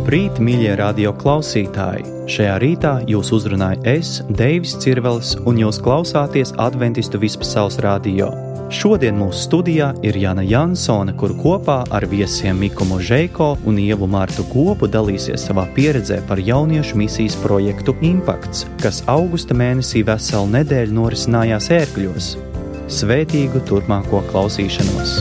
Labrīt, mīļie radio klausītāji! Šajā rītā jūs uzrunāju es, Deivis Cirvelis, un jūs klausāties Adventistu Vispasaules radio. Šodien mūsu studijā ir Jāna Jansone, kur kopā ar viesiem Miku Možeiko un Ievu Martu Gobu dalīsies savā pieredzē par jauniešu misijas projektu Impakts, kas augusta mēnesī veselu nedēļu norisinājās Ērgļos. Svētīgu turpmāko klausīšanos!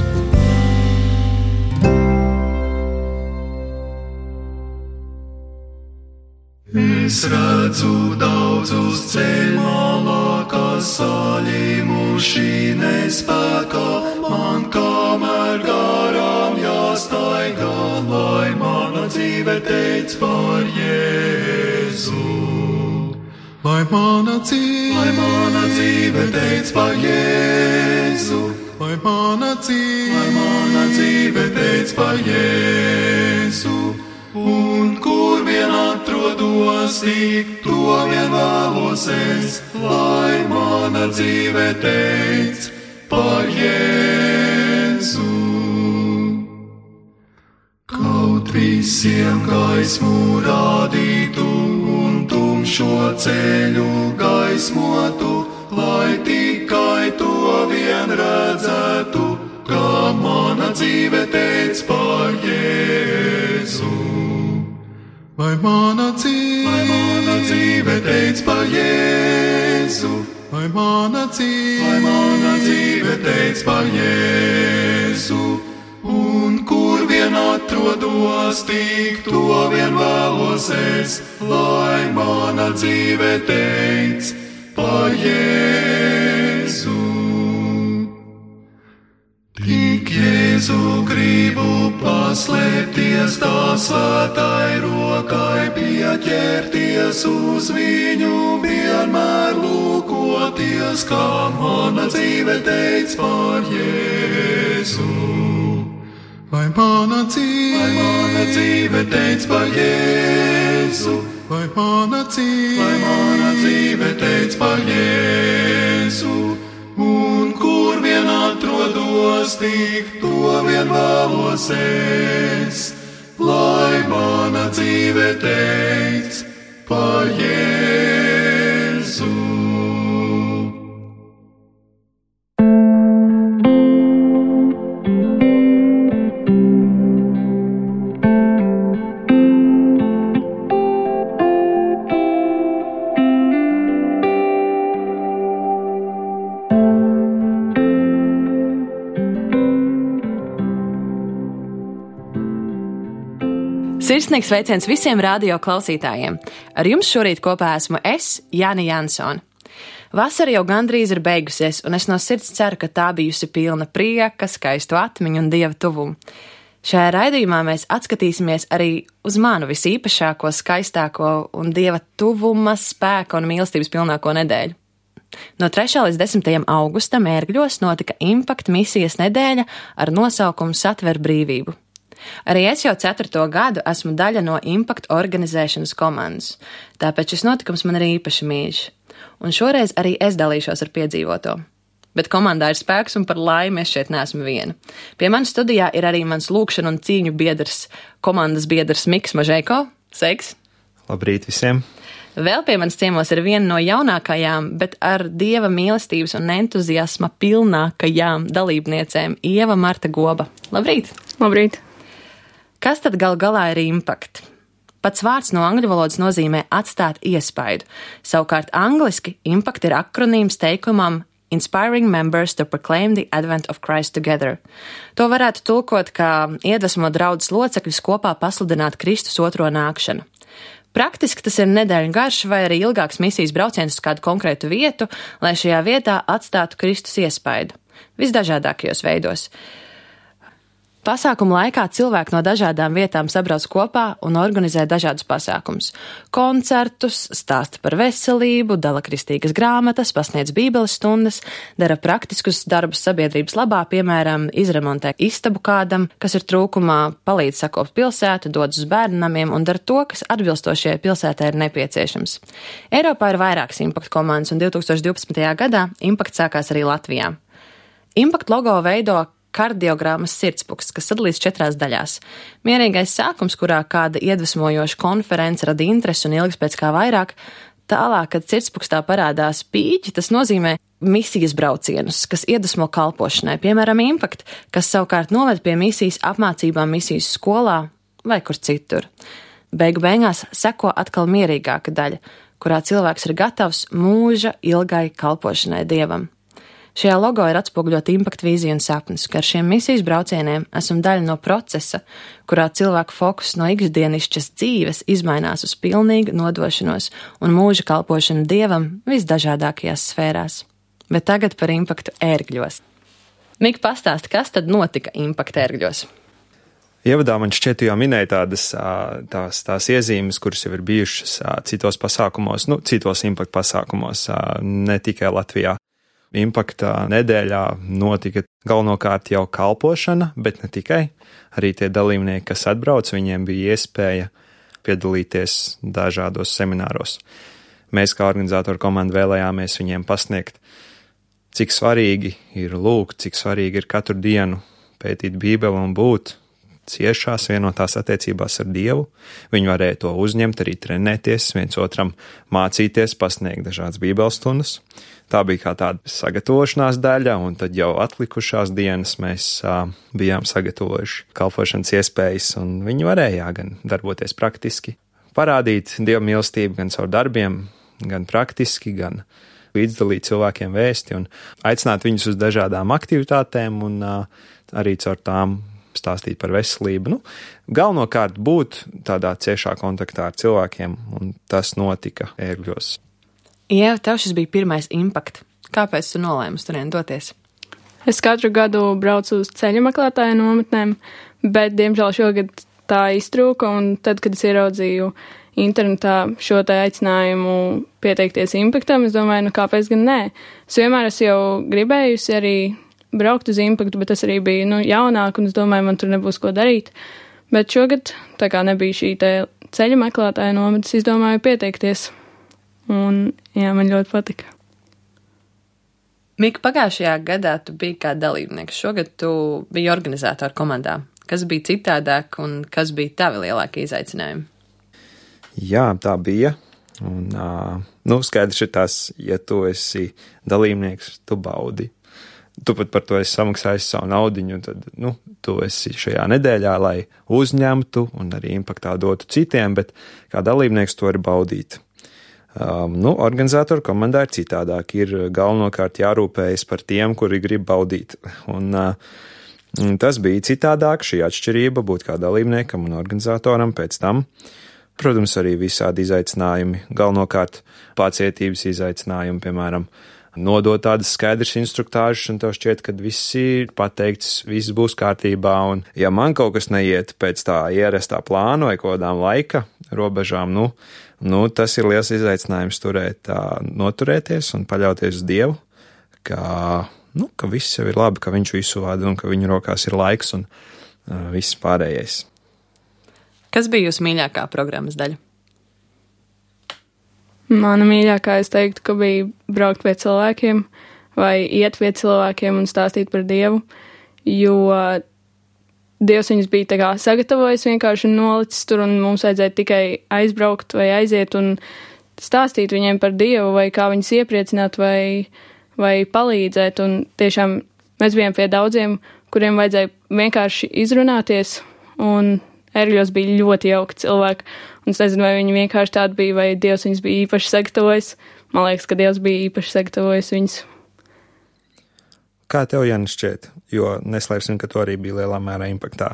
Es redzu daudzus ceļmalā, kas saļimuši nespēkā, man kamēr garām jāstaigā, lai mana dzīve teic par Jēzu. Lai mana dzīve teic par Jēzu, lai mana dzīve teic par Jēzu. Un kur vien atrodos tik, to vien vēlos es, lai mana dzīve teic par Jēzu. Kaut visiem gaismu rādītu un tumšo ceļu gaismotu, lai tikai to vien redzētu, kā mana dzīve teic par Jēzu. Lai mana dzīve teic par Jēzu, lai mana dzīve teic par Jēzu, un kur vien atrodos tik, to vien vēlos es, lai mana dzīve teic par Jēzu. Tik Jēzu gribu paslēpties, tā svētai rokai pieķerties, uz viņu vienmēr lūkoties, kā mana dzīve teic par Jēzu. Lai mana dzīve teic par Jēzu, lai mana dzīve teic par Jēzu. Un kur vien atrodos tik, to vien vēlos es, lai mana dzīve teic par Jēzu. Sirsnīgs sveiciens visiem radio klausītājiem. Ar jums šorīt kopā esmu es, Jāna Jansone. Vasara jau gandrīz ir beigusies, un es no sirds ceru, ka tā bijusi pilna prieka, skaistu atmiņu un Dieva tuvumu. Šajā raidījumā mēs atskatīsimies arī uz manu visīpašāko, skaistāko un Dieva tuvuma, spēka un mīlestības pilnāko nedēļu. No 3. līdz 10. augustam Ērgļos notika Impakt misijas nedēļa ar nosaukumu Satver brīvību. Arī es jau 4. gadu esmu daļa no Impakt organizēšanas komandas, tāpēc šis notikums man ir īpaši mīļš. Un šoreiz arī es dalīšos ar piedzīvoto. Bet komandā ir spēks un par laimi es šeit neesmu viena. Pie manas studijā ir arī mans lūkšanu un cīņu biedrs, komandas biedrs Miks Možeiko. Sveiks! Labrīt visiem! Vēl pie manas ciemos ir viena no jaunākajām, bet ar Dieva mīlestības un entuziasma pilnākajām dalībniecēm Ieva Marta Goba. Labrīt! Labrīt! Kas tad gal galā ir Impakt? Pats vārds no angļu valodas nozīmē atstāt iespaidu. Savukārt angliski Impakt ir akronīms teikumam Inspiring members to proclaim the advent of Christ together. To varētu tulkot kā iedvesmo draudzes locekļus kopā pasludināt Kristus otro nākšanu. Praktiski tas ir nedēļu garš vai arī ilgāks misijas brauciens uz kādu konkrētu vietu, lai šajā vietā atstātu Kristus iespaidu. Visdažādākajos veidos. Pasākumu laikā cilvēki no dažādām vietām sabrauc kopā un organizē dažādus pasākumus. Koncertus, stāsta par veselību, dala kristīgas grāmatas, pasniedz bībeles stundas, dara praktiskus darbus sabiedrības labā, piemēram, izremontē istabu kādam, kas ir trūkumā, palīdz sakopt pilsētu, dodas uz bērnamiem un dara to, kas atbilstošajai pilsētai ir nepieciešams. Eiropā ir vairākas Impakt komandas un 2012. gadā Impakt sākās arī Latvijā. Impakt logo veido kardiogrammas sirdspuksts, kas sadalīts 4 daļās. Mierīgais sākums, kurā kāda iedvesmojoša konference rada interesi un ilgs pēc kā vairāk. Tālāk, kad sirdspukstā parādās pīķi, tas nozīmē misijas braucienus, kas iedvesmo kalpošanai, piemēram, Impact, kas savukārt noved pie misijas apmācībām misijas skolā vai kur citur. Beigu beigās seko atkal mierīgāka daļa, kurā cilvēks ir gatavs mūža ilgai kalpošanai Dievam. Šajā logo ir atspoguļota Impact vīzija un sapnis, ka ar šiem misijas braucieniem esam daļa no procesa, kurā cilvēku fokus no ikdienišķas dzīves izmainās uz pilnīgu nodošanos un mūža kalpošanu Dievam visdažādākajās sfērās. Bet tagad par Impactu ērgļos. Mika, pastāsti, kas tad notika Impact ērgļos? Ievadā man šķiet, jau minēja tās iezīmes, kuras jau ir bijušas citos pasākumos, citos Impact pasākumos, ne tikai Latvijā. Impacta nedēļā notika galvenokārt jau kalpošana, bet ne tikai. Arī tie dalībnieki, kas atbrauc, viņiem bija iespēja piedalīties dažādos semināros. Mēs kā organizātoru komanda vēlējāmies viņiem pasniegt, cik svarīgi ir lūgt, cik svarīgi ir katru dienu pētīt Bībeli un būt ciešās vienotās attiecībās ar Dievu. Viņi varēja to uzņemt, arī trenēties, viens otram mācīties, pasniegt dažādas bībeles stundas. Tā bija kā tāda sagatavošanās daļa, un tad jau atlikušās dienas mēs bijām sagatavojuši kalpošanas iespējas, un viņi varēja gan darboties praktiski, parādīt Dieva mīlestību gan caur darbiem, gan praktiski, gan līdzdalīt cilvēkiem vēsti, un aicināt viņus uz dažādām aktivitātēm, un arī caur tām stāstīt par veselību. Galvenokārt būt tādā ciešā kontaktā ar cilvēkiem, un tas notika ērgļos. Ieva, tev šis bija pirmais Impact. Kāpēc tu nolēmi uz turien doties? Es katru gadu braucu uz ceļu meklētāju nometnēm, bet, diemžēl, šogad tā iztrūka, un tad, kad es ieraudzīju internetā šo te aicinājumu pieteikties Impactam, es domāju, kāpēc gan nē? Es vienmēr esmu jau gribējusi arī braukt uz Impactu, bet tas arī bija jaunāk, un es domāju, man tur nebūs ko darīt. Bet šogad, tā kā nebija šī te ceļa meklētāja nometnes, izdomāju pieteikties. Un, jā, man ļoti patika. Mika, pagājušajā gadā tu biji kā dalībnieks. Šogad tu biji organizātoru komandā. Kas bija citādāk un kas bija tavi lielākie izaicinājumi? Jā, tā bija. Un, skaidrs ir tas, ja tu esi dalībnieks, tu baudi. Tu pat par to esi samaksājis savu naudiņu, tad, tu esi šajā nedēļā, lai uzņemtu un arī Impaktā dotu citiem, bet kā dalībnieks to var baudīt. Organizātoru komandā ir citādāk, ir galvenokārt jārūpējas par tiem, kuri grib baudīt. Un tas bija citādāk, šī atšķirība būt kā dalībniekam un organizatoram pēc tam. Protams, arī visādi izaicinājumi, galvenokārt pacietības izaicinājumi, piemēram, nodot tādas skaidras instruktāžas, un tev šķiet, ka viss ir pateikts, viss būs kārtībā, un ja man kaut kas neiet pēc tā ierastā plāna vai kodām laika robežām, tas ir liels izaicinājums noturēties un paļauties uz Dievu, ka viss jau ir labi, ka viņš visu vada un ka viņu rokās ir laiks un viss pārējais. Kas bija jūsu mīļākā programmas daļa? Mana mīļākā, es teiktu, ka bija braukt pie cilvēkiem vai iet pie cilvēkiem un stāstīt par Dievu, jo Dievs viņus bija tā kā sagatavojis vienkārši un nolicis tur, un mums vajadzēja tikai aizbraukt vai aiziet un stāstīt viņiem par Dievu vai kā viņus iepriecināt vai palīdzēt, un tiešām mēs bijām pie daudziem, kuriem vajadzēja vienkārši izrunāties, un ērgļos bija ļoti jauki cilvēki, un es nezinu, vai viņi vienkārši tādi bija, vai Dievs viņus bija īpaši sagatavojis. Man liekas, ka Dievs bija īpaši sagatavojis viņus. Kā tev, Jānis, šķiet? Jo neslēpsim, ka tu arī bija lielā mērā Impaktā.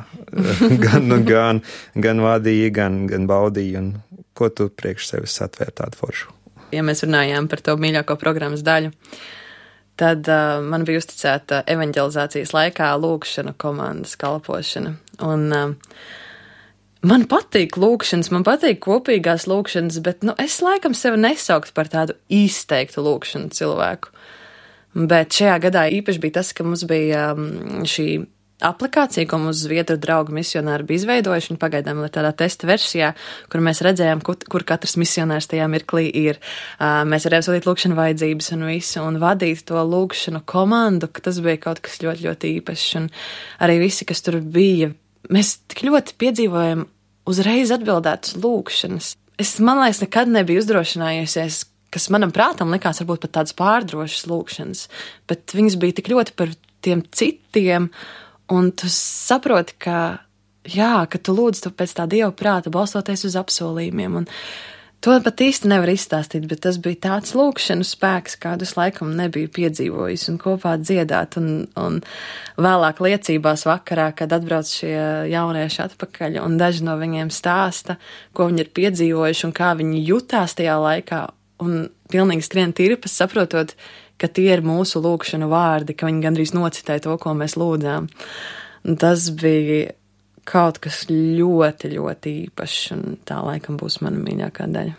gan vadīji, gan baudīji, un ko tu priekš sevis atvēri tādu foršu? Ja mēs runājām par to mīļāko programmas daļu, tad man bija uzticēta evanģelizācijas laikā lūgšana komandas kalpošana. Un man patīk lūgšanas, man patīk kopīgās lūgšanas, bet es laikam sevi nesauktu par tādu izteiktu lūgšanu cilvēku. Bet šajā gadā īpaši bija tas, ka mums bija šī aplikācija, ko mums Zviedru draugu misionāri bija izveidojuši, un pagaidām ir tādā testa versijā, kur mēs redzējām, kur katrs misionārs tajā mirklī ir. Mēs varējām sūtīt lūkšanu vajadzības un visu, un vadīt to lūkšanu komandu, ka tas bija kaut kas ļoti, ļoti īpašs, un arī visi, kas tur bija, mēs tik ļoti piedzīvojam uzreiz atbildētas lūkšanas. Man liekas, nekad nebija uzdrošinājusies, kas manam prātam likās varbūt pat tādas pārdrošas lūkšanas, bet viņas bija tik ļoti par tiem citiem, un tu saproti, ka tu lūdz tu pēc tā Dieva prāta, balstoties uz apsolījumiem, un to pat īsti nevar izstāstīt, bet tas bija tāds lūkšanu spēks, kādus laikam nebiju piedzīvojis, un kopā dziedāt, un vēlāk liecībās vakarā, kad atbrauc šie jaunieši atpakaļ, un daži no viņiem stāsta, ko viņi ir piedzīvojuši, un kā viņi jutās tajā laikā, un pilnīgi skrien tirpas, saprotot, ka tie ir mūsu lūkšanu vārdi, ka viņi gandrīz nocitēja to, ko mēs lūdzām. Un tas bija kaut kas ļoti, ļoti īpašs, un tā laikam būs mana mīļākā daļa.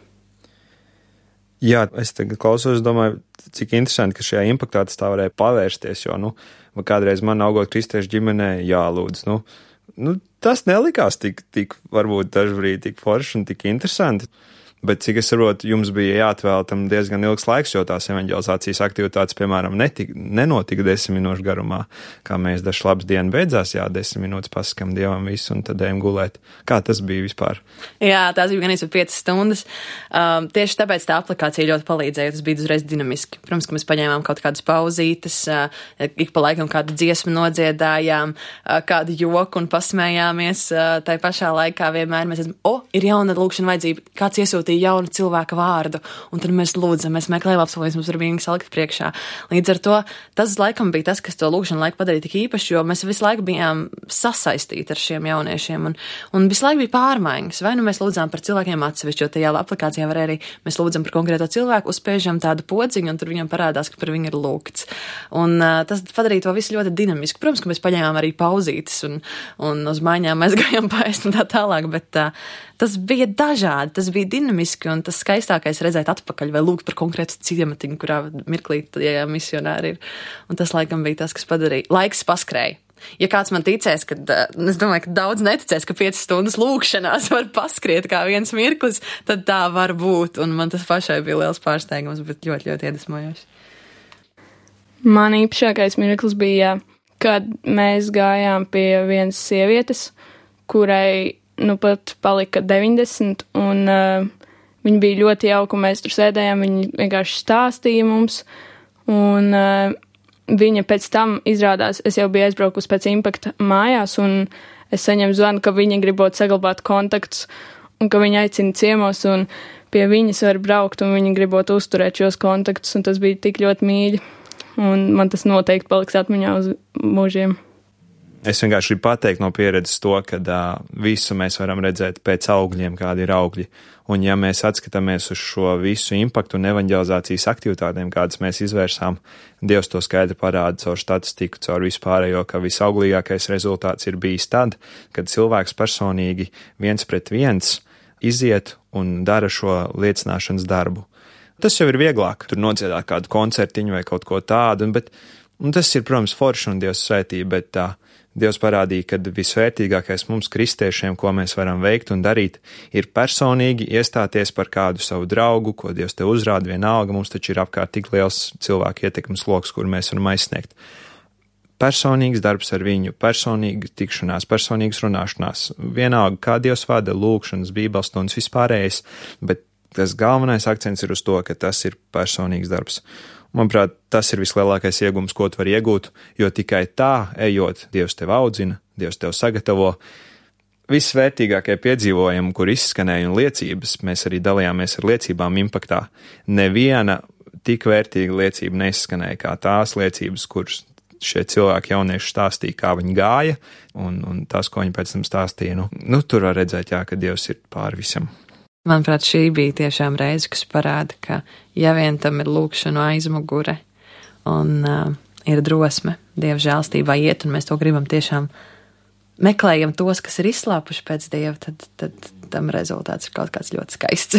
Jā, es tagad klausos, domāju, cik interesanti, ka šajā impaktā tas tā varēja pavērsties, jo, kādreiz man augot kristiešu ģimenē, jālūdz, tas nelikās tik varbūt dažbrīd tik forši un tik interesanti. Bet, cik es saprotu, jums bija jāatvēl tam diezgan ilgs laiks, jo tās evaņģelizācijas aktivitātes, piemēram, nenotika 10 minūšu garumā, kā mēs dažs labs diena beidzās, 10 minūtes pasakam Dievam visu un tad ejam gulēt. Kā tas bija vispār? Jā, tās bija gan 5 stundas. Tieši tāpēc tā aplikācija ļoti palīdzēja, tas bija uzreiz dinamiski. Protams, ka mēs paņēmām kaut kādas pauzītes, ik pa laikam kādu dziesmu nodziedājām, kādu joku un pasmējāmies. Tai pašā laikā vienmēr mēs esam, ir jauna lūkšana vajadzība, kāds iesūtīja jaunu cilvēka vārdu, un tad mēs lūdzam, mēs meklējam apsolījumus, mums ir vienīgi salikt priekšā. Līdz ar to tas laikam bija tas, kas to lūkšanu laiku padarīja tik īpaši, jo mēs visu laiku bijām sasaistīti ar šiem jauniešiem, un visu laiku bija pārmaiņas. Vai nu mēs lūdzām par cilvēkiem atsevišķi, jo tajā aplikācijā var arī mēs lūdzam par konkrēto cilvēku, uzspiežam tādu podziņu, un tur viņam parādās, ka par viņu ir lūgts. Un tas padarīja to visu ļoti dinamiski. Protams, ka mēs paņēmām arī pauzītes, un uz maiņām mēs gājām paēst un tā tālāk, bet tas bija dažādi, tas bija dinamiski, un tas skaistākais redzēt atpakaļ vai lūgt par konkrētu ciematiņu, kurā mirklī tie misionāri ir. Un tas laikam bija tas, kas padarīja. Laiks paskrēja. Ja kāds man ticēs, es domāju, ka daudz neticēs, ka 5 stundas lūkšanās var paskriet kā viens mirklis, tad tā var būt, un man tas pašai bija liels pārsteigums, bet ļoti, ļoti iedvesmojoši. Man īpašākais mirklis bija, kad mēs gājām pie vienas sievietes, kurai pat palika 90, un viņa bija ļoti jauka, un mēs tur sēdējām, viņa vienkārši stāstīja mums, un viņa pēc tam izrādās, es jau biju aizbraukusi pēc impakta mājās, un es saņemu zvanu, ka viņa gribot saglabāt kontaktus, un ka viņa aicina ciemos, un pie viņas var braukt, un viņa gribot uzturēt šos kontaktus, un tas bija tik ļoti mīļi, un man tas noteikti paliks atmiņā uz mūžiem. Es vienkārši gribu pateikt no pieredzes to, ka visu mēs varam redzēt pēc augļiem, kādi ir augļi. Un ja mēs atskatāmies uz šo visu impaktu un evaņģelizācijas aktivitātēm, kādas mēs izvērsām, Dievs to skaidri parāda caur statistiku, caur vispārējo, ka visauglīgākais rezultāts ir bijis tad, kad cilvēks personīgi 1-pret-1 iziet un dara šo liecināšanas darbu. Tas jau ir vieglāk, tur nodziedāt kādu koncertiņu vai kaut ko tādu, un tas ir, protams, forši un Dievs svētī, bet Dievs parādīja, ka visvērtīgākais mums kristiešiem, ko mēs varam veikt un darīt, ir personīgi iestāties par kādu savu draugu, ko Dievs te uzrāda vienalga, mums taču ir apkārt tik liels cilvēku ietekmes loks, kur mēs varam aizsniegt. Personīgs darbs ar viņu, personīga tikšanās, personīgas runāšanās, vienalga, kā Dievs vada lūkšanas, bībeles stundas, vispārējais, bet tas galvenais akcents ir uz to, ka tas ir personīgs darbs. Manuprāt, tas ir vislielākais iegūms, ko tu vari iegūt, jo tikai tā, ejot, Dievs tev audzina, Dievs tev sagatavo. Vissvērtīgākie piedzīvojumi, kur izskanēja un liecības, mēs arī dalījāmies ar liecībām impaktā. Neviena tik vērtīga liecība neizskanēja kā tās liecības, kuras šie cilvēki jaunieši stāstīja, kā viņi gāja, un tas, ko viņi pēc tam stāstīja. Tur var redzēt, ka Dievs ir pār visam. Manuprāt, šī bija tiešām reize, kas parāda, ka ja vien tam ir lūkšanu aizmugure un ir drosme Dieva žēlstībā iet, un mēs to gribam tiešām meklējam tos, kas ir izslāpuši pēc Dieva, tad tam rezultāts ir kaut kāds ļoti skaists.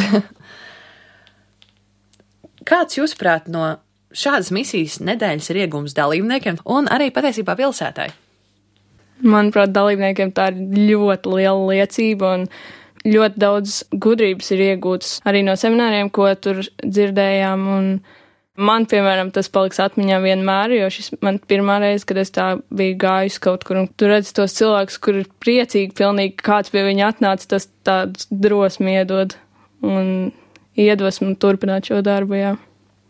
Kāds, jūsuprāt, no šādas misijas nedēļas ir iegūms dalībniekiem un arī patiesībā pilsētai? Manuprāt, dalībniekiem tā ir ļoti liela liecība un ļoti daudz gudrības ir iegūtas arī no semināriem, ko tur dzirdējām. Un man, piemēram, tas paliks atmiņā vienmēr, jo šis man pirmā reize, kad es tā biju gājusi kaut kur, un tu redzi tos cilvēkus, kur ir priecīgi pilnīgi, kāds pie viņa atnāca, tas tāds drosmi iedod un iedvesmu turpināt šo darbu, jā.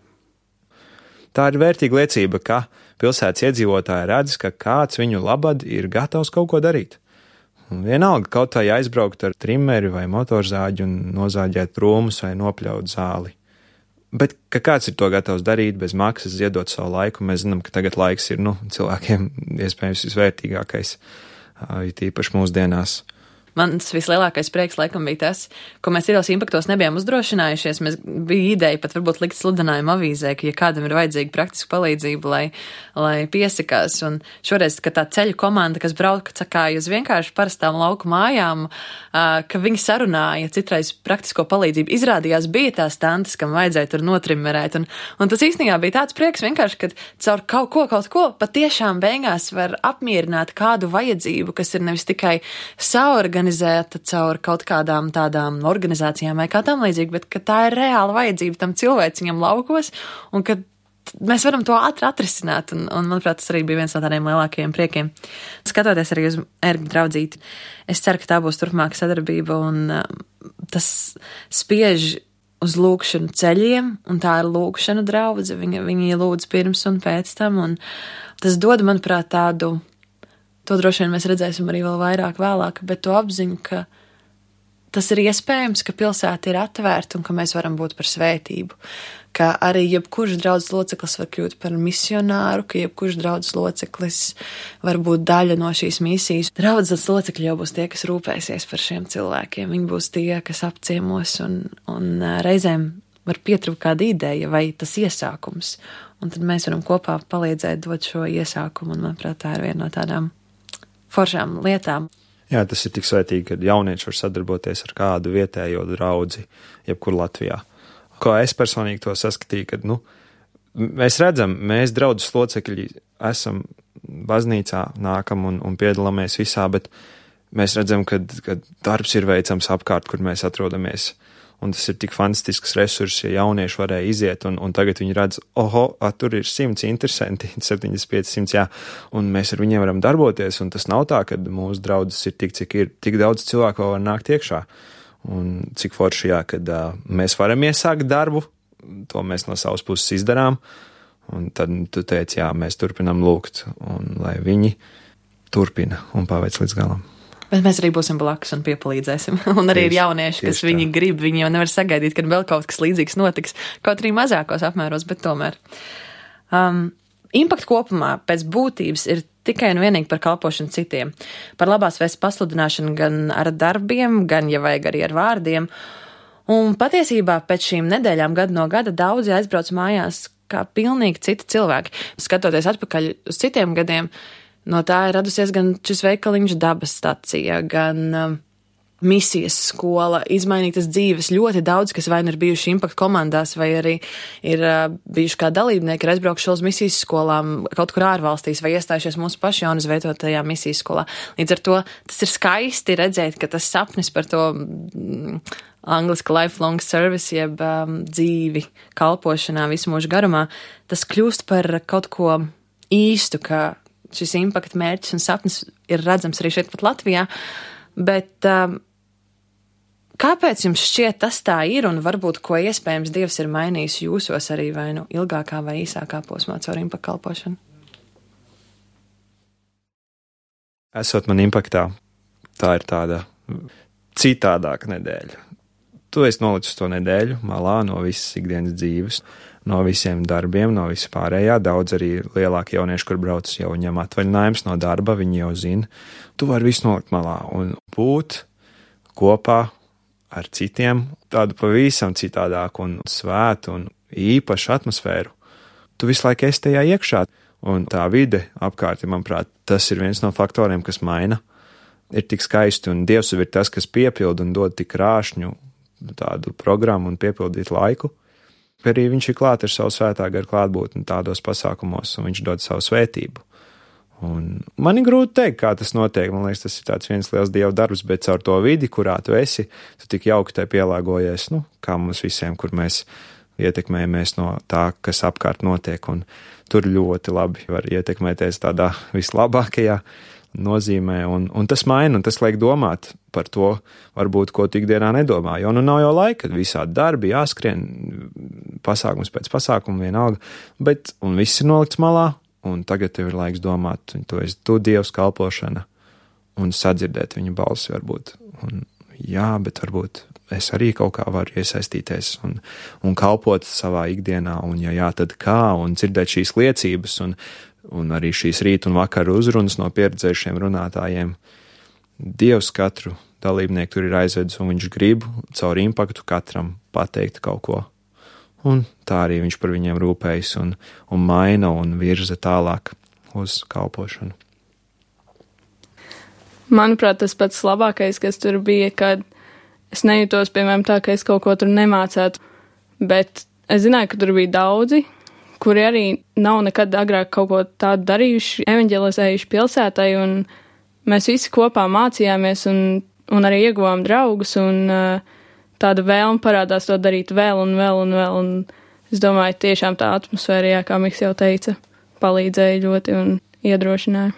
Tā ir vērtīga liecība, ka pilsētas iedzīvotāji redz, ka kāds viņu labad ir gatavs kaut ko darīt. Un vienalga kaut vai aizbraukt ar trimeri vai motorzāģi un nozāģēt krūmus vai nopļaut zāli. Bet, ka kāds ir to gatavs darīt bez maksas, ziedot savu laiku, mēs zinām, ka tagad laiks ir, cilvēkiem iespējams visvērtīgākais, it īpaši mūsdienās. Mans vislielākais prieks, laikam, bija tas, ko mēs Ielas impaktos nebijām uzdrošinājušies. Mēs bija ideja pat varbūt likt sludinājumu avīzē, ka, ja kādam ir vajadzīga praktiska palīdzība, lai piesakās. Un šoreiz, kad tā ceļu komanda, kas brauka cakāja uz vienkārši parastām lauku mājām, ka viņi sarunāja citreiz praktisko palīdzību, izrādījās bija tās tantes, kam vajadzēja tur notrimmerēt. Un tas īstenībā bija tāds prieks vienkārši, kad caur kaut ko patiešām beigās var apmierināt kādu vajadzību, kas ir nevis tikai saorganizēta caur kaut kādām tādām organizācijām vai kā tam līdzīgi, bet ka tā ir reāla vajadzība tam cilvēciņam laukos un ka mēs varam to ātri atrisināt. Un manuprāt, tas arī bija viens no tādiem lielākajiem priekiem. Skatoties arī uz Ergu draudzīti, es ceru, ka tā būs turpmāka sadarbība un tas spiež uz lūkšanu ceļiem, un tā ir lūkšanu draudze. Viņi lūdz pirms un pēc tam, un tas dod, manuprāt, tādu. To droši vien mēs redzēsim arī vēl vairāk vēlāk, bet to apziņu, ka tas ir iespējams, ka pilsēta ir atvērta un ka mēs varam būt par svētību, ka arī jebkurš draudzes loceklis var kļūt par misionāru, ka jebkurš draudzes loceklis var būt daļa no šīs misijas. Draudzes locekļi jau būs tie, kas rūpēsies par šiem cilvēkiem, viņi būs tie, kas apciemos un reizēm var pietrūkt kāda ideja vai tas iesākums, un tad mēs varam kopā palīdzēt dot šo iesākumu, un manuprāt, tā ir viena no tādām foršām lietām. Jā, tas ir tik svētīgi, kad jaunieši var sadarboties ar kādu vietējo draudzi, jebkur Latvijā. Kā es personīgi to saskatīju, kad, mēs redzam, mēs draudzes locekļi esam baznīcā, nākam un piedalāmies visā, bet mēs redzam, ka darbs ir veicams apkārt, kur mēs atrodamies. Un tas ir tik fantastisks resurs, ja jaunieši varēja iziet, un tagad viņi redz, tur ir 100 interesanti, 75, 100, jā, un mēs ar viņiem varam darboties, un tas nav tā, ka mūsu draudzes ir tik daudz cilvēku vēl var nākt iekšā, un cik forši, jā, kad mēs varam iesākt darbu, to mēs no savas puses izdarām, un tad tu teici, jā, mēs turpinam lūgt, un lai viņi turpina un paveic līdz galam. Bet mēs arī būsim blakus un piepalīdzēsim. Un arī ir jaunieši, kas viņi grib, viņi jau nevar sagaidīt, kad vēl kaut kas līdzīgs notiks, kaut arī mazākos apmēros, bet tomēr. Impakt kopumā pēc būtības ir tikai un vienīgi par kalpošanu citiem, par labās vēsts pasludināšanu gan ar darbiem, gan, ja vajag, arī ar vārdiem. Un patiesībā pēc šīm nedēļām gadu no gada daudzi aizbrauc mājās kā pilnīgi citi cilvēki. Skatoties atpakaļ uz citiem gadiem, no tā ir radusies gan šis veikaliņš dabas stacija, gan misijas skola, izmainītas dzīves. Ļoti daudz, kas vai nu ir bijuši impakt komandās, vai arī ir bijuši kā dalībnieki, ir aizbraukuši uz misijas skolām kaut kur ārvalstīs, vai iestājušies mūsu pašu jaunizveidotajā misijas skolā. Līdz ar to tas ir skaisti redzēt, ka tas sapnis par to angliski lifelong service, jeb dzīvi kalpošanā visu mūžu garumā, tas kļūst par kaut ko īstu, ka šis impakta mērķis un sapnis ir redzams arī šeit pat Latvijā, bet kāpēc jums šķiet tas tā ir un varbūt, ko iespējams Dievs ir mainījis jūsos arī vai nu ilgākā vai īsākā posmā caur impakta kalpošanu? Esot man impaktā, tā ir tāda citādāka nedēļa. Tu esi nolicis to nedēļu malā no visas ikdienas dzīves, no visiem darbiem, no visa pārējā. Daudz arī lielāki jaunieši, kur brauc, jau ņem atvaļinājums no darba, viņi jau zina. Tu vari visu nolikt malā un būt kopā ar citiem tādu pavisam citādāku un svētu un īpašu atmosfēru. Tu visu laiku esi tajā iekšā, un tā vide apkārt, manuprāt, tas ir viens no faktoriem, kas maina. Ir tik skaisti, un Dievs ir tas, kas piepilda un dod tik krāšņu tādu programmu un piepildīt laiku. Arī viņš ir klāt ar savu svētā garu klātbūtni tādos pasākumos, un viņš dod savu svētību. Un man ir grūti teikt, kā tas notiek. Man liekas, tas ir tāds viens liels Dieva darbs, bet caur to vidi, kurā tu esi, tu tik jauki tai pielāgojies, kā mums visiem, kur mēs ietekmējamies no tā, kas apkārt notiek, un tur ļoti labi var ietekmēties tādā vislabākajā nozīmē, un tas maina, un tas liek domāt par to, varbūt, ko tu ikdienā nedomā, jo nav jau laika, visādi darbi, jāskrien, pasākums pēc pasākuma vienalga, un viss ir nolikts malā, un tagad tev ir laiks domāt, tu Dievs kalpošana, un sadzirdēt viņa balsi varbūt, un jā, bet varbūt es arī kaut kā varu iesaistīties un kalpot savā ikdienā, un ja jā, tad kā, un dzirdēt šīs liecības, un arī šīs rīt un vakaru uzrunas no pieredzējušiem runātājiem. Dievs katru dalībnieku tur ir aizvedis, un viņš grib caur impaktu katram pateikt kaut ko. Un tā arī viņš par viņiem rūpējas un maina un virza tālāk uz kalpošanu. Manuprāt, tas pats labākais, kas tur bija, kad es nejūtos, piemēram, tā, ka es kaut ko tur nemācētu, bet es zināju, ka tur bija daudzi, kuri arī nav nekad agrāk kaut ko tādu darījuši, evanģelizējuši pilsētai, un mēs visi kopā mācījāmies un arī ieguvām draugus, un tāda vēlme parādās to darīt vēl un vēl un vēl, un es domāju, tiešām tā atmosfēra, jā, kā Miks jau teica, palīdzēja ļoti un iedrošināja.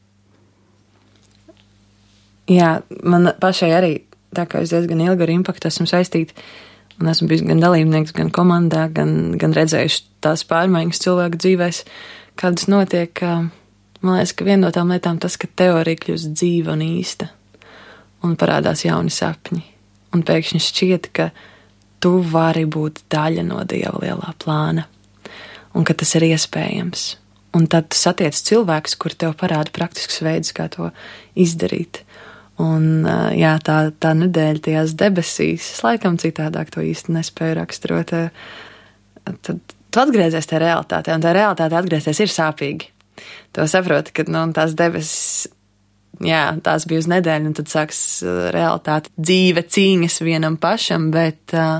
Jā, man pašai arī, tā kā es diezgan ilgi ar impaktu esmu saistīta, un esmu bijis gan dalībnieks, gan komandā, gan redzējuši tās pārmaiņas cilvēku dzīvēs, kādas notiek. Man liekas, ka viena no tām lietām tas, ka teorija kļūst dzīva un īsta, un parādās jauni sapņi. Un pēkšņi šķiet, ka tu vari būt daļa no Dieva lielā plāna, un ka tas ir iespējams. Un tad tu satiec cilvēkus, kur tev parāda praktisks veids, kā to izdarīt. Un jā, tā nedēļa tajās debesīs, es laikam citādāk to īsti nespēju raksturot, tad tu atgriezies tajā realitātē, un tā realitāte atgriezties ir sāpīgi. Tu saproti, ka tās debesis, jā, tās bija uz nedēļu, un tad sāks realitāte, dzīve, cīņas vienam pašam, bet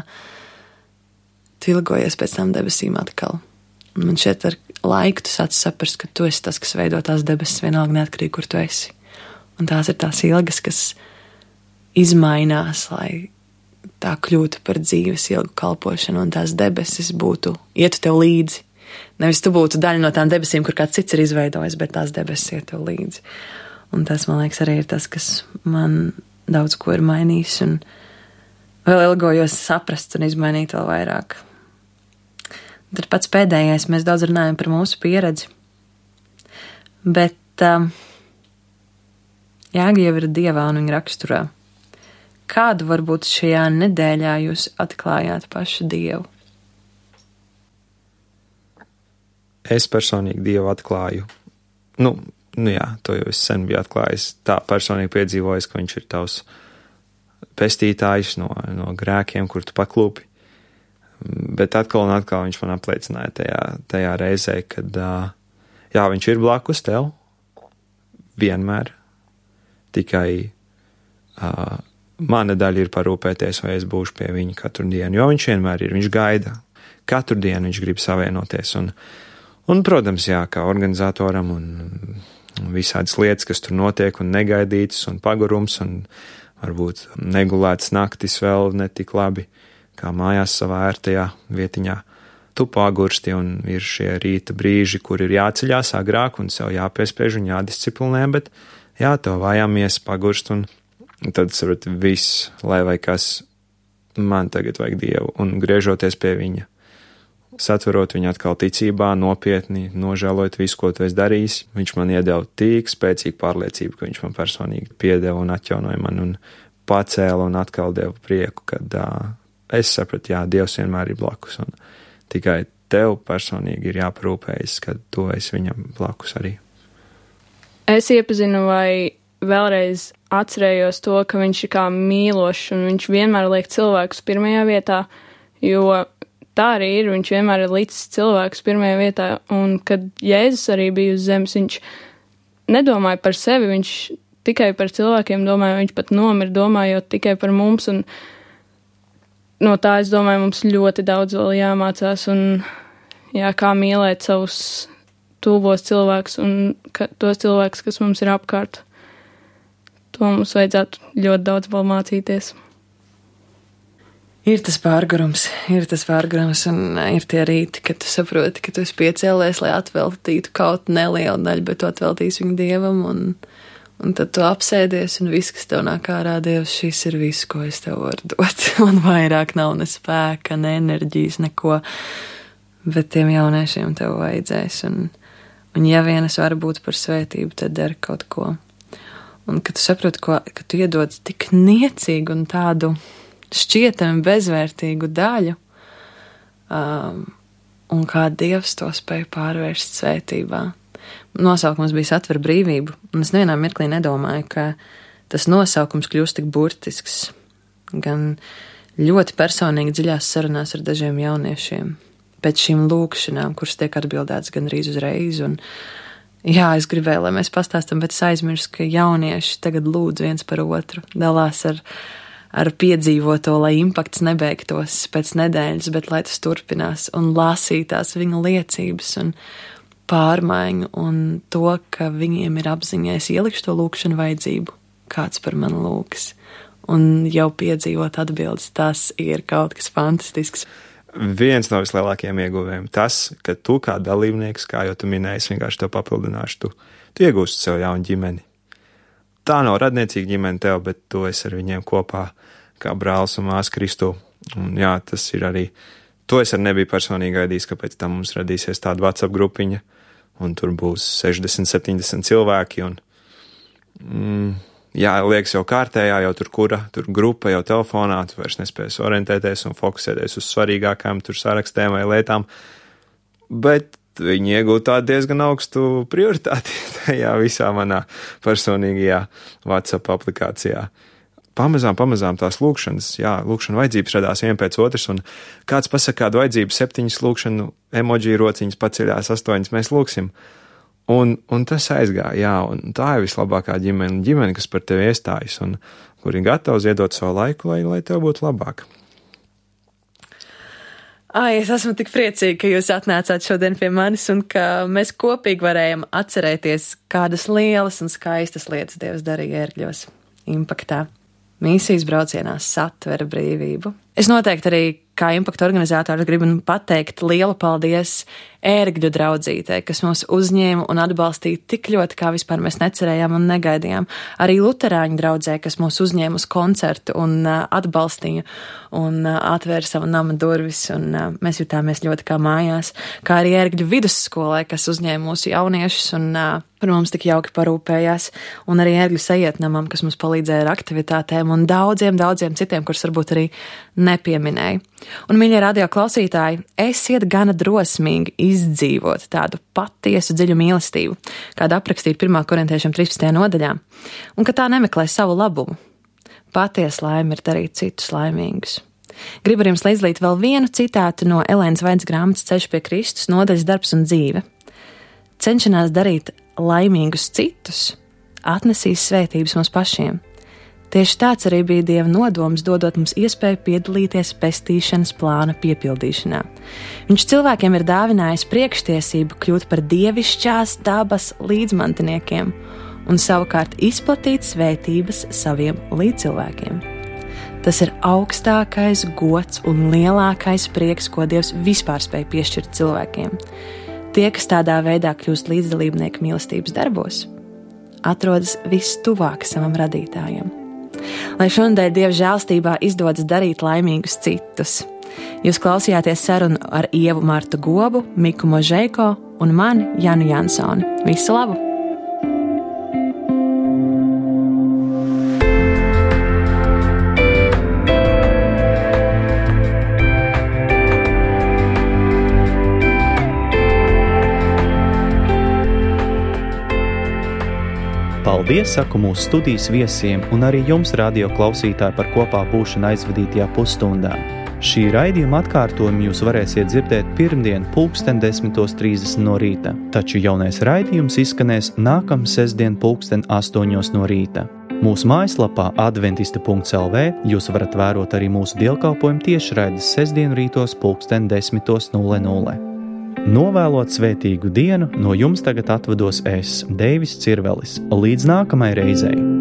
tu ilgojies pēc tām debesīm atkal. Un man šeit ar laiku tu sāc saprast, ka tu esi tas, kas veido tās debesis vienalga neatkarīgi, kur tu esi. Un tās ir tās ilgas, kas izmainās, lai tā kļūtu par dzīves ilgu kalpošanu, un tās debesis ietu tev līdzi. Nevis tu būtu daļa no tām debesīm, kur kāds cits ir izveidojis, bet tās debesis iet tev līdzi. Un tas, man liekas, arī ir tas, kas man daudz ko ir mainījis, un vēl ilgojos saprast un izmainīt vēl vairāk. Un tad pats pēdējais, mēs daudz runājam par mūsu pieredzi, bet Jēga ir Dievā un viņa raksturā. Kādu varbūt šajā nedēļā jūs atklājāt pašu Dievu? Es personīgi Dievu atklāju. Jā, to jau es sen biju atklājis. Tā personīgi piedzīvojis, ka viņš ir tavs pestītājs no grēkiem, kur tu paklūpi. Bet atkal un atkal viņš man apliecināja tajā reizē, kad jā, viņš ir blakus tev vienmēr. Tikai mana daļa ir parūpēties, vai es būšu pie viņa katru dienu, jo viņš vienmēr ir, viņš gaida. Katru dienu viņš grib savienoties. Un protams, jā, kā organizatoram un visādas lietas, kas tur notiek, un negaidītas, un pagurums, un varbūt negulētas naktis vēl netik labi, kā mājās savā ērtajā vietiņā. Tu pagursti, un ir šie rīta brīži, kur ir jāceļās agrāk, un sev jāpiespiež un jādisciplinē, bet jā, tev vājāmies pagurst, un tad, saprot, viss, lai vai kas, man tagad vajag Dievu, un griežoties pie viņa, satverot viņu atkal ticībā, nopietni, nožēlot visu, ko tu esi darījis, viņš man iedeva tik spēcīgu pārliecību, ka viņš man personīgi piedeva un atjaunoja man, un pacēla un atkal deva prieku, kad es sapratu, jā, Dievs vienmēr ir blakus, un tikai tev personīgi ir jāparūpējas, kad tu esi viņam blakus arī. Es iepazinu vai vēlreiz atcerējos to, ka viņš ir kā mīlošs un viņš vienmēr liek cilvēkus pirmajā vietā, jo tā arī ir, viņš vienmēr ir licis cilvēkus pirmajā vietā, un kad Jēzus arī bija uz zemes, viņš nedomāja par sevi, viņš tikai par cilvēkiem domāja, viņš pat nomira domājot tikai par mums, un no tā, es domāju, mums ļoti daudz vēl jāmācās, un jā, kā mīlēt savus tuvos cilvēkus un tos cilvēkus, kas mums ir apkārt. To mums vajadzētu ļoti daudz vēl mācīties. Ir tas pārgurums, un ir tie rīti, kad tu saproti, ka tu esi piecēlies, lai atveltītu kaut nelielu daļu, bet tu atveltīsi viņu Dievam, un tad tu apsēdies, un viss, kas tev nāk ārā, Dievs, šis ir viss, ko es tev varu dot. Man vairāk nav ne spēka, ne enerģijas, neko, bet tiem jauniešiem tev vajadzēs, un ja vien es varu būt par svētību, tad dari kaut ko. Un kad tu saproti, ka tu iedod tik niecīgu un tādu šķietami bezvērtīgu daļu, un kā Dievs to spēja pārvērst svētībā. Nosaukums bija Satver brīvību, un es nevienā mirklī nedomāju, ka tas nosaukums kļūst tik burtisks, gan ļoti personīgi dziļās sarunās ar dažiem jauniešiem, pēc šīm lūkšanām, kuras tiek atbildētas gandrīz uzreiz, un jā, es gribēju, lai mēs pastāstam, bet es aizmirsu, ka jaunieši tagad lūdz viens par otru, dalās ar piedzīvoto, lai impakts nebeigtos pēc nedēļas, bet lai tas turpinās un lasītās viņa liecības un pārmaiņu un to, ka viņiem ir apziņā, es ielikšu to lūkšanu vajadzību, kāds par mani lūks, un jau piedzīvot atbildes, tas ir kaut kas fantastisks. Viens no vislielākajiem ieguvējiem tas, ka tu kā dalībnieks, kā jau tu minēji, es vienkārši to papildināšu, tu iegūsti sev jaunu ģimeni. Tā nav radniecīga ģimene tev, bet tu esi ar viņiem kopā kā brālis un māsa Kristu. Un jā, tas ir arī, to es arī nebiju personīgi gaidījis, ka pēc tam mums radīsies tāda WhatsApp grupiņa, un tur būs 60-70 cilvēki, un jā, liekas jau kārtējā, jau tur grupa jau telefonā, tu vairs nespējas orientēties un fokusēties uz svarīgākām tur sarakstēm vai lietām, bet viņi iegūt tādu diezgan augstu prioritāti tajā visā manā personīgajā WhatsApp aplikācijā. Pamazām tās lūkšanas, lūkšana vajadzības radās vien pēc otras, un kāds pasaka kādu vajadzību 7 lūkšanu emoji rociņas paceļās 8, mēs lūksim. Un tas aizgāja, un tā ir vislabākā ģimene, kas par tevi iestājas, un kuri gatavi ziedot savu laiku, lai tev būtu labāk. Es esmu tik priecīga, ka jūs atnācāt šodien pie manis un ka mēs kopīgi varējam atcerēties, kādas lielas un skaistas lietas Dievs darīja Ērgļos, Impaktā, misijas braucienās Satvera brīvību. Es noteikti arī kā impakta organizātors gribu pateikt lielu paldies Ērgļu draudzītei, kas mūs uzņēma un atbalstīja tik ļoti, kā vispār mēs necerējām un negaidījām. Arī luterāņu draudzē, kas mūs uzņēma uz koncertu un atbalstīja un atvēra savu nama durvis, un mēs jutāmies ļoti kā mājās, kā arī Ērgļu vidusskolai, kas uzņēma mūsu jauniešus un par mums tik jauki parūpējās, un arī Ērgļu sajietnamam, kas mums palīdzēja ar aktivitātēm un daudziem citiem, kurus varbūt arī nepieminēju. Un, mīļie radio klausītāji, esiet gana drosmīgi izdzīvot tādu patiesu dziļu mīlestību, kāda aprakstīta 1. korintiešiem 13. nodaļā, un ka tā nemeklē savu labumu. Patiesa laime ir darīt citus laimīgus. Gribu ar jums līdzdalīt vēl vienu citātu no Elēnas Vaidas grāmatas Ceļš pie Kristus, nodaļas Darbs un dzīve. Cenšanās darīt laimīgus citus atnesīs svētības mums pašiem. Tieši tāds arī bija Dieva nodoms, dodot mums iespēju piedalīties pestīšanas plāna piepildīšanā. Viņš cilvēkiem ir dāvinājis priekštiesību kļūt par dievišķās dabas līdzmantiniekiem un savukārt izplatīt svētības saviem līdzcilvēkiem. Tas ir augstākais gods un lielākais prieks, ko Dievs vispār spēj piešķirt cilvēkiem. Tie, kas tādā veidā kļūst līdzdalībnieki mīlestības darbos, atrodas vistuvāk savam radītājam. Lai šonadēļ Dieva žēlstībā izdodas darīt laimīgus citus. Jūs klausījāties sarunu ar Ievu Martu Gobu, Miku Možeiko un mani Janu Jansoni. Visu labu! Paldies, saku mūsu studijas viesiem un arī jums, radio klausītāji, par kopā būšanu aizvadītajā pusstundā. Šī raidījuma atkārtojumu jūs varēsiet dzirdēt pirmdien 10:30 no rīta, taču jaunais raidījums izskanēs nākamā sestdien 8:00 no rīta. Mūsu mājaslapā adventista.lv jūs varat vērot arī mūsu dievkalpojumu tiešraides sestdienu rītos 10:00. Novēlot svētīgu dienu, no jums tagad atvados es, Deivis Cirvelis. Līdz nākamai reizei!